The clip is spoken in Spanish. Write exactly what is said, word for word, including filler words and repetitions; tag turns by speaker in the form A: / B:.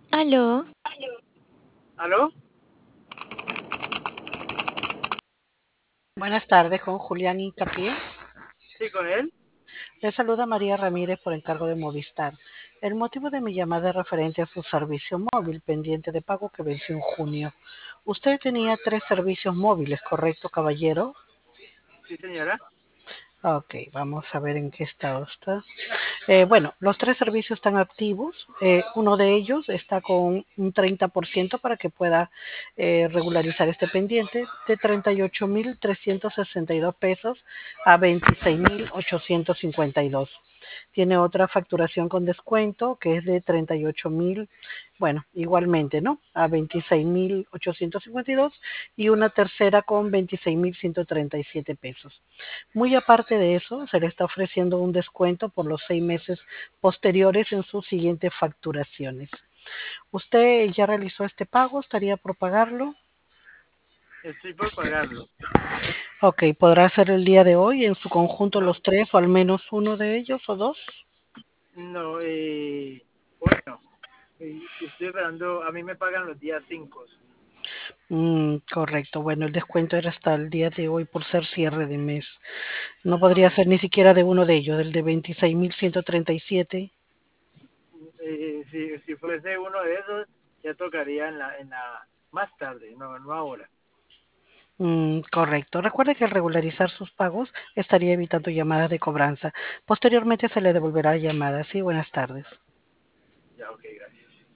A: ¿Aló?
B: ¿Aló?
C: Buenas tardes, con Julián Incapié.
B: Sí, con él.
C: Le saluda María Ramírez por encargo de Movistar. El motivo de mi llamada es referente a su servicio móvil pendiente de pago que venció en junio. Usted tenía tres servicios móviles, ¿correcto, caballero?
B: Sí, señora.
C: Ok, vamos a ver en qué estado está. Eh, bueno, los tres servicios están activos. Eh, uno de ellos está con un treinta por ciento para que pueda eh, regularizar este pendiente de treinta y ocho mil trescientos sesenta y dos pesos a veintiséis mil ochocientos cincuenta y dos. Tiene otra facturación con descuento que es de treinta y ocho mil, bueno, igualmente, ¿no? A veintiséis mil ochocientos cincuenta y dos y una tercera con veintiséis mil ciento treinta y siete pesos. Muy aparte de eso, se le está ofreciendo un descuento por los seis meses posteriores en sus siguientes facturaciones. ¿Usted ya realizó este pago? ¿Estaría por pagarlo?
B: Estoy por pagarlo.
C: Ok, ¿podrá ser el día de hoy en su conjunto
B: No,
C: los tres o al menos uno de ellos o dos?
B: no, eh, bueno, eh, estoy esperando, a mí me pagan los días cinco.
C: Mm, correcto, bueno, el descuento era hasta el día de hoy por ser cierre de mes. No
B: Ok,
C: podría ser ni siquiera de uno de ellos, del de veintiséis mil ciento treinta y siete.
B: eh, si, si fuese uno de esos, ya tocaría en la, en la, más tarde, no, no ahora.
C: Mm, correcto. Recuerde que al regularizar sus pagos estaría evitando llamadas de cobranza. Posteriormente se le devolverá la llamada. Sí, buenas tardes.
B: Ya, ok, gracias.